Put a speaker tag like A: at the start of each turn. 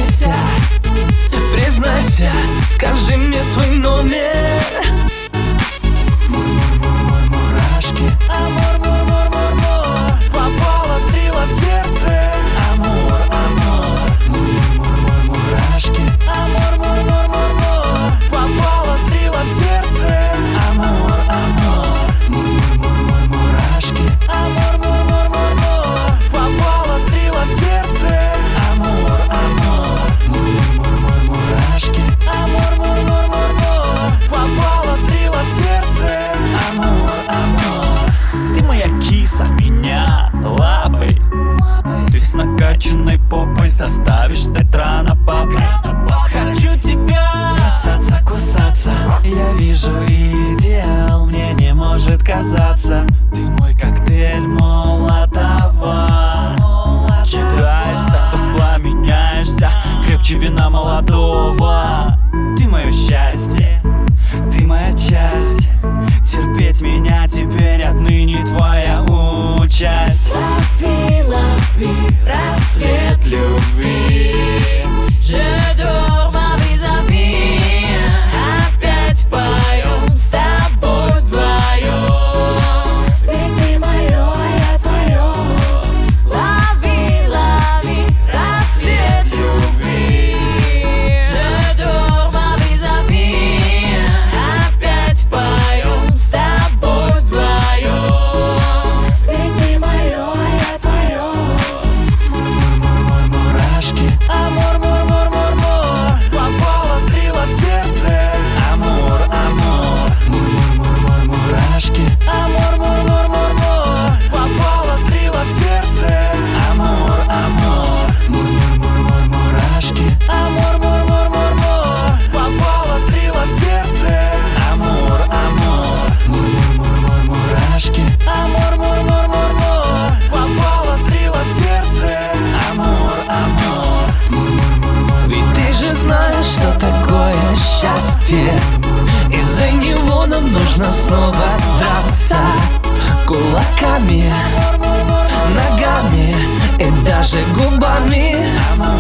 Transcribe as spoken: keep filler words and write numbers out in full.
A: признайся, признайся, скажи мне свой номер.
B: Мурашки. Амор, мур, мур, мур, мур. Попала стрела в сердце. Амор, амор. Мур, мур, мур, мурашки. Амор, мур, мур, мур, мур. Попала стрела в сердце. Амор, амор. Мур, мур, мур, мурашки. Амор, мур, мур, мур, мур. Попала стрела в сердце. Амор, амор. Мур, мур, мур, мурашки. Амор, мур, мур, мур, мур. Попала стрела в сердце. Амор, амор. Ты моя киса, меня лапой. Ты с накачанной попой заставишь ждать рано папы. Хочу тебя касаться, кусаться. Я вижу идеал, мне не может казаться. Ты мой коктейль молодого. Кидаешься, воспламеняешься, крепче вина молодого. Ты мое счастье, ты моя часть. Терпеть меня теперь отныне твоя участь.
A: Лови, лови, рассвет любви. Je dors ma vis-à-vis. Опять поем с тобой вдвоем. Ведь ты мое, а я твое. Лови, лови, рассвет любви. Je dors ma vis-à-vis. Опять поем с тобой вдвоем. Ведь ты мое, а я твое.
B: Мурашки. Амор, мур, мур, мур, мур. Попала стрела в сердце. Амор, амор. Мур, мур, мур, мур, мурашки. Амор, мур, мур, мур, мур. Попала стрела в сердце. Амор, амор. Мур, мур, мур, мур, мурашки. Амор, мур, мур, мур, мур. Попала стрела в сердце. Амор, амор. Мур, мур, мур, мур, мурашки. Амор, мур, мур, мур, мур. Попала стрела в сердце. Амор, амор. Мур, мур, мур, мур.
A: Ведь ты же знаешь, что такое счастье. Из-за него нам нужно снова драться кулаками, ногами и даже губами.